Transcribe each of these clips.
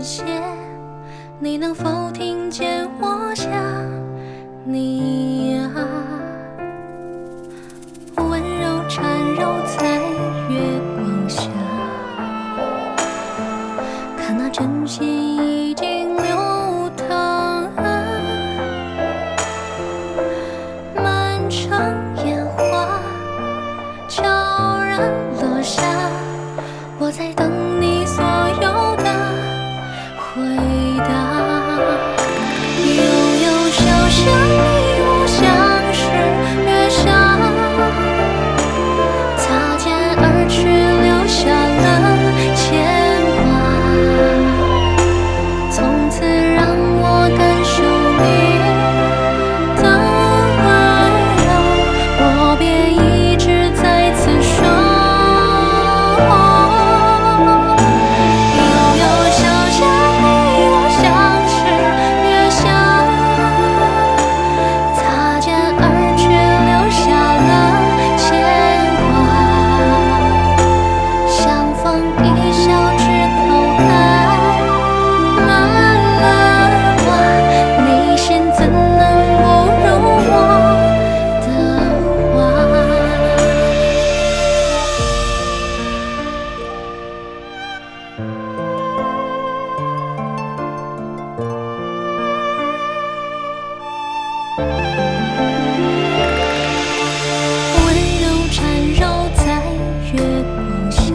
谢，你能否听见我想你呀？温柔缠绕在月光下，看那真心已经流淌，漫长烟花悄然落下，我在等你所有的回答。悠悠小巷里，我像是月下，擦肩而去，留下了牵挂。从此让我感受你的温柔，我便一直在此守。悠悠小巷里，我像是月下，擦肩而去，留下了牵挂。相逢一笑枝头开满了花，你心怎能不如我的话？温柔缠绕在月光下，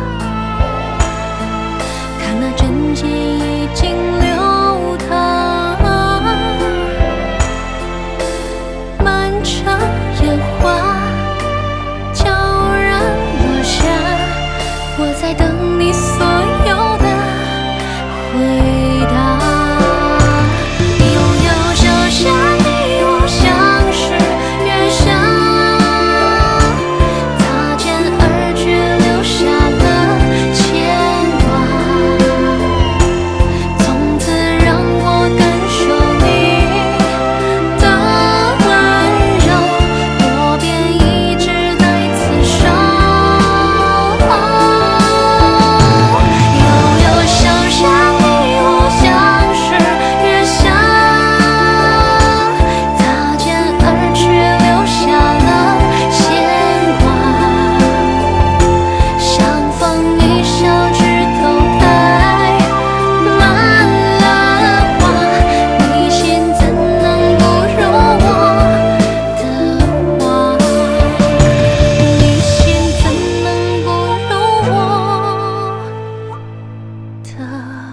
看那真心已经流淌，漫长烟花悄然落下，我在等你所有的回答。悠悠小巷里，我像是月下，擦肩而去，留下了牵挂。从此让我感受你的温柔，我便一直在此守。悠悠小巷里，我像是月下，擦肩而去，留下了牵挂。相逢一笑枝头开满了花，你心怎能不如我的话？你心怎能不如我的